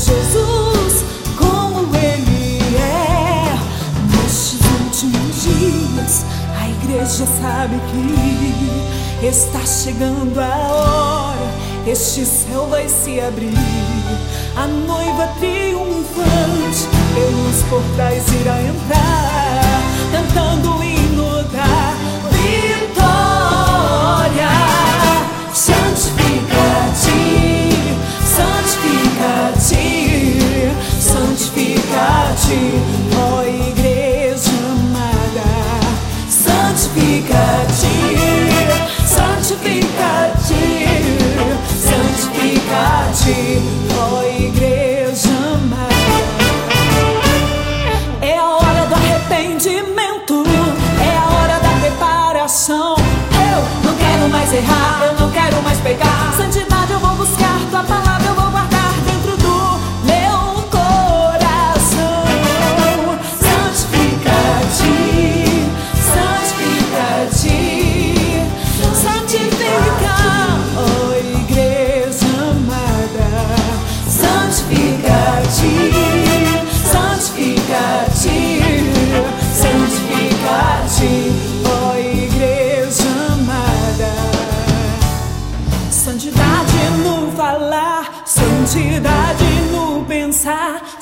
Jesus como Ele é. Nestes últimos dias, a igreja sabe que está chegando a hora. Este céu vai se abrir, a noiva triunfante pelos portais irá entrar, cantando o hino da vitória. Santifica-te, santifica-te, santifica-te, ó igreja amada. Santifica-te, santifica-te, santifica-te, ó igreja amada. É a hora do arrependimento, é a hora da preparação. Eu não quero mais errar, eu não quero mais pecar. Santidade eu vou buscar, tua palavra eu vou guardar dentro do meu coração. Santifica-te, santifica-te, santifica, ó igreja amada. Santifica-te, santifica-te, santifica-te, ó igreja amada. Santidade no falar, santidade no pensar,